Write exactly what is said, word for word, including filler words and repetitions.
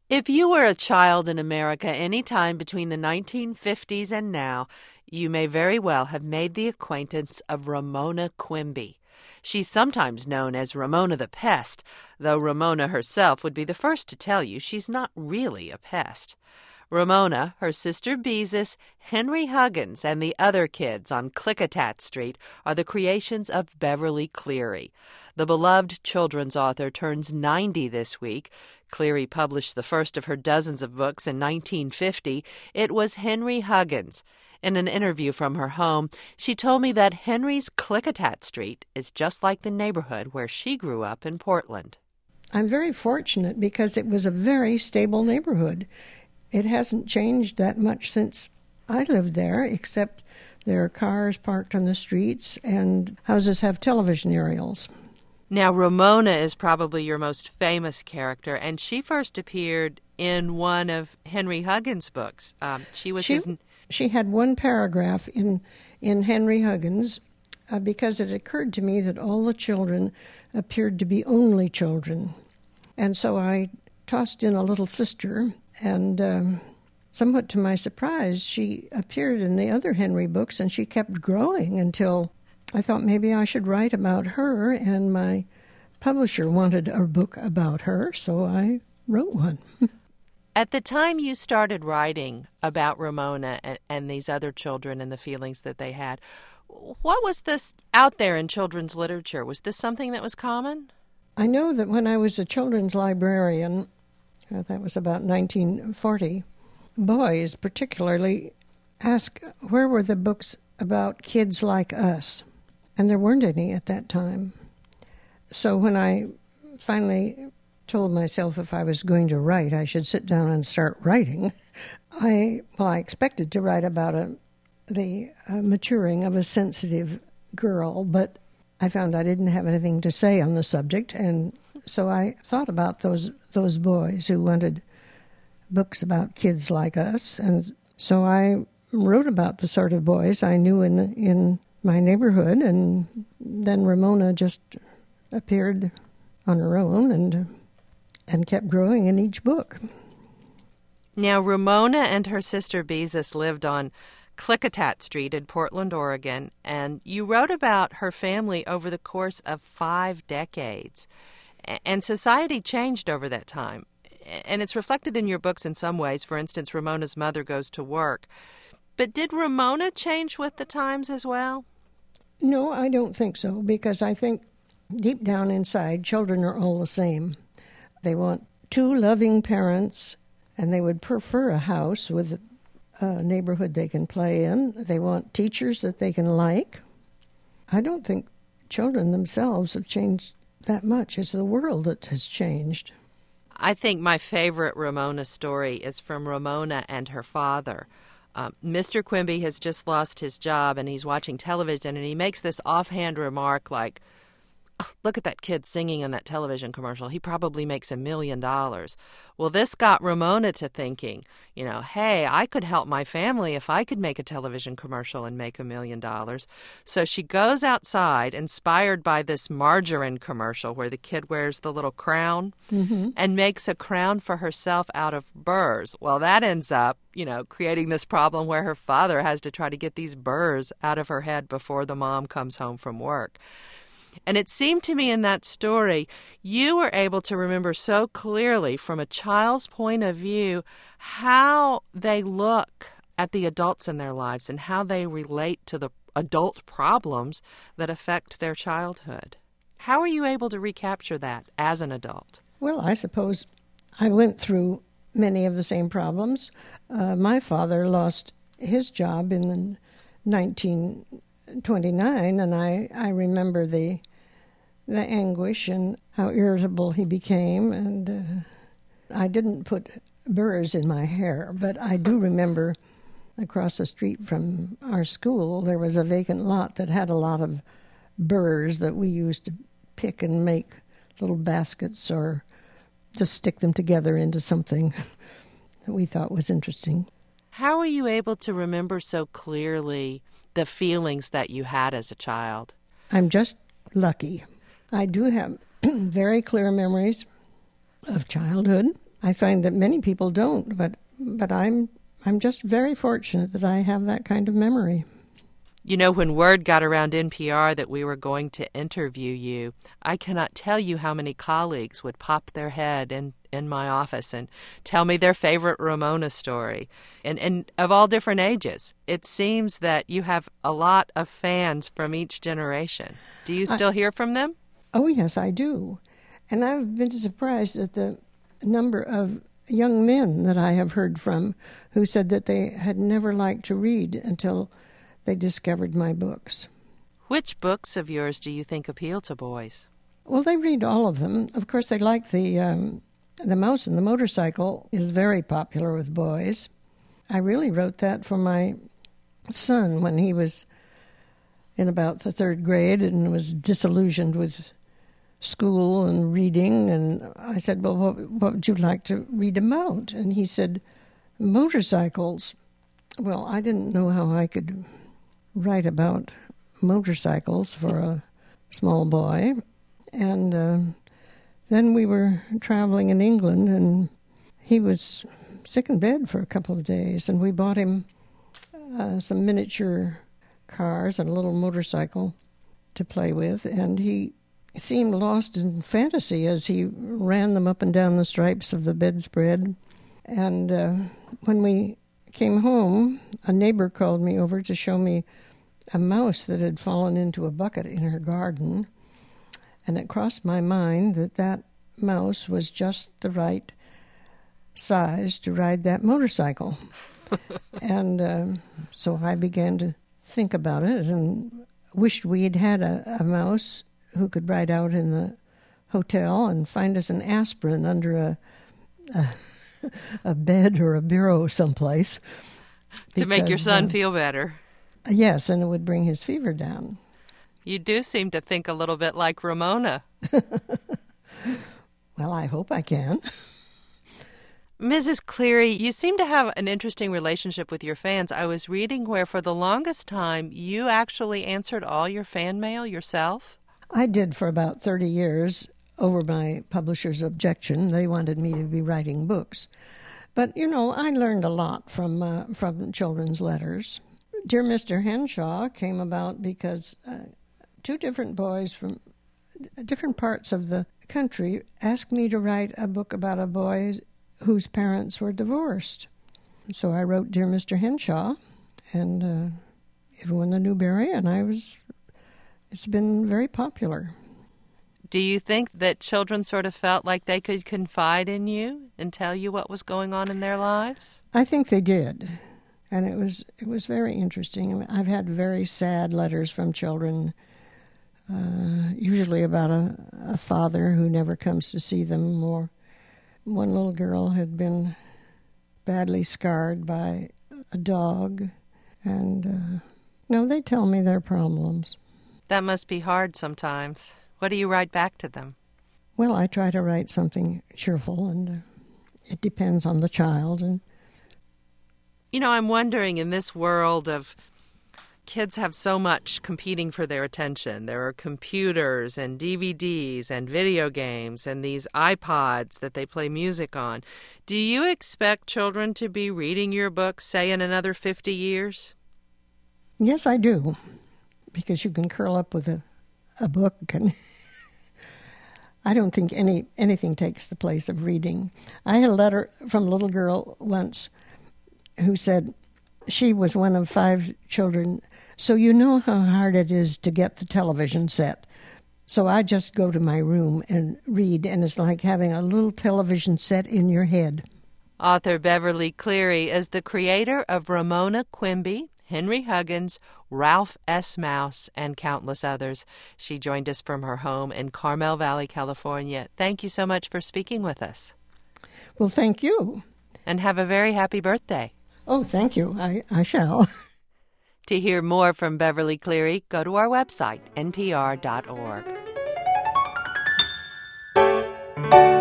If you were a child in America any time between the nineteen fifties and now, you may very well have made the acquaintance of Ramona Quimby. She's sometimes known as Ramona the Pest, though Ramona herself would be the first to tell you she's not really a pest. Ramona, her sister Beezus, Henry Huggins, and the other kids on Klickitat Street are the creations of Beverly Cleary. The beloved children's author turns ninety this week. Cleary published the first of her dozens of books in nineteen fifty. It was Henry Huggins. In an interview from her home, she told me that Henry's Klickitat Street is just like the neighborhood where she grew up in Portland. I'm very fortunate because it was a very stable neighborhood. It hasn't changed that much since I lived there, except there are cars parked on the streets and houses have television aerials. Now, Ramona is probably your most famous character, and she first appeared in one of Henry Huggins' books. Um, she was she, his... She had one paragraph in, in Henry Huggins uh, because it occurred to me that all the children appeared to be only children. And so I tossed in a little sister, and um, somewhat to my surprise, she appeared in the other Henry books, and she kept growing until I thought maybe I should write about her, and my publisher wanted a book about her, so I wrote one. At the time you started writing about Ramona and, and these other children and the feelings that they had, what was this out there in children's literature? Was this something that was common? I know that when I was a children's librarian, uh, that was about nineteen forty, boys particularly asked where were the books about kids like us, and there weren't any at that time. So when I finally told myself if I was going to write, I should sit down and start writing, I, well, I expected to write about a, the uh, maturing of a sensitive girl, but I found I didn't have anything to say on the subject, and so I thought about those those boys who wanted books about kids like us, and so I wrote about the sort of boys I knew in the, in my neighborhood, and then Ramona just appeared on her own and and kept growing in each book. Now, Ramona and her sister Beezus lived on Klickitat Street in Portland, Oregon, and you wrote about her family over the course of five decades. And society changed over that time. And it's reflected in your books in some ways. For instance, Ramona's mother goes to work. But did Ramona change with the times as well? No, I don't think so, because I think deep down inside, children are all the same. They want two loving parents, and they would prefer a house with a neighborhood they can play in. They want teachers that they can like. I don't think children themselves have changed that much. It's the world that has changed. I think my favorite Ramona story is from Ramona and her father. Um, Mister Quimby has just lost his job, and he's watching television, and he makes this offhand remark like, oh, look at that kid singing in that television commercial. He probably makes a million dollars. Well, this got Ramona to thinking, you know, hey, I could help my family if I could make a television commercial and make a million dollars. So she goes outside, inspired by this margarine commercial where the kid wears the little crown, mm-hmm. and makes a crown for herself out of burrs. Well, that ends up, you know, creating this problem where her father has to try to get these burrs out of her head before the mom comes home from work. And it seemed to me in that story, you were able to remember so clearly from a child's point of view how they look at the adults in their lives and how they relate to the adult problems that affect their childhood. How are you able to recapture that as an adult? Well, I suppose I went through many of the same problems. Uh, my father lost his job in the nineteen twenty-nine, and I, I remember the the anguish and how irritable he became, and uh, I didn't put burrs in my hair, but I do remember across the street from our school there was a vacant lot that had a lot of burrs that we used to pick and make little baskets or just stick them together into something that we thought was interesting. How are you able to remember so clearly the feelings that you had as a child? I'm just lucky. I do have very clear memories of childhood. I find that many people don't, but but I'm I'm just very fortunate that I have that kind of memory. You know, when word got around N P R that we were going to interview you, I cannot tell you how many colleagues would pop their head in, in my office and tell me their favorite Ramona story, and, and of all different ages. It seems that you have a lot of fans from each generation. Do you still I, hear from them? Oh, yes, I do. And I've been surprised at the number of young men that I have heard from who said that they had never liked to read until they discovered my books. Which books of yours do you think appeal to boys? Well, they read all of them. Of course, they like the um, the Mouse and the Motorcycle is very popular with boys. I really wrote that for my son when he was in about the third grade and was disillusioned with school and reading. And I said, well, what, what would you like to read about? And he said, motorcycles. Well, I didn't know how I could write about motorcycles for a small boy. And uh, then we were traveling in England, and he was sick in bed for a couple of days, and we bought him uh, some miniature cars and a little motorcycle to play with, and he seemed lost in fantasy as he ran them up and down the stripes of the bedspread. And uh, when we came home, a neighbor called me over to show me a mouse that had fallen into a bucket in her garden, and it crossed my mind that that mouse was just the right size to ride that motorcycle. And uh, so I began to think about it and wished we had had a, a mouse who could ride out in the hotel and find us an aspirin under a, a, a bed or a bureau someplace. Because, to make your son uh, feel better. Yes, and it would bring his fever down. You do seem to think a little bit like Ramona. Well, I hope I can. Missus Cleary, you seem to have an interesting relationship with your fans. I was reading where for the longest time you actually answered all your fan mail yourself. I did for about thirty years over my publisher's objection. They wanted me to be writing books. But, you know, I learned a lot from uh, from children's letters. Dear Mister Henshaw came about because uh, two different boys from different parts of the country asked me to write a book about a boy whose parents were divorced. So I wrote Dear Mister Henshaw, and uh, it won the Newbery, and I was. It's been very popular. Do you think that children sort of felt like they could confide in you and tell you what was going on in their lives? I think they did. And it was it was very interesting. I mean, I've had very sad letters from children, uh, usually about a, a father who never comes to see them. Or one little girl had been badly scarred by a dog. And, uh, no, they tell me their problems. That must be hard sometimes. What do you write back to them? Well, I try to write something cheerful, and uh, it depends on the child. And You know, I'm wondering, in this world of kids have so much competing for their attention. There are computers and D V Ds and video games and these iPods that they play music on. Do you expect children to be reading your books, say, in another fifty years? Yes, I do, because you can curl up with a, a book. And I don't think any anything takes the place of reading. I had a letter from a little girl once who said she was one of five children, so you know how hard it is to get the television set. So I just go to my room and read, and it's like having a little television set in your head. Author Beverly Cleary is the creator of Ramona Quimby, Henry Huggins, Ralph S. Mouse, and countless others. She joined us from her home in Carmel Valley, California. Thank you so much for speaking with us. Well, thank you. And have a very happy birthday. Oh, thank you. I, I shall. To hear more from Beverly Cleary, go to our website, N P R dot org.